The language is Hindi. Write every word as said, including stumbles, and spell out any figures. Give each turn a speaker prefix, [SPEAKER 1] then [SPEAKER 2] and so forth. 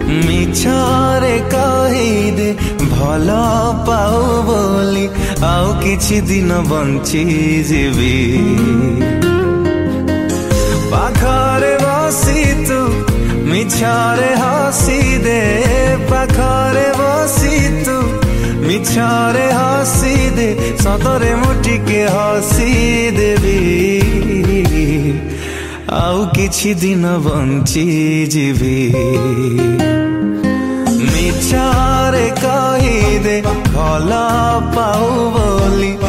[SPEAKER 1] मिछरे कहिदे भल पाऊ बोली आउ किछि दिन बंची जीवी पाखरे बसी तू मिछरे हसी दे पाखरे बसी तू मिछरे हसी दे सतरे मुटिके हसी देवी आउ किछि दिन बंची जीवी मिछरे कहिदे भल पाऊ बोली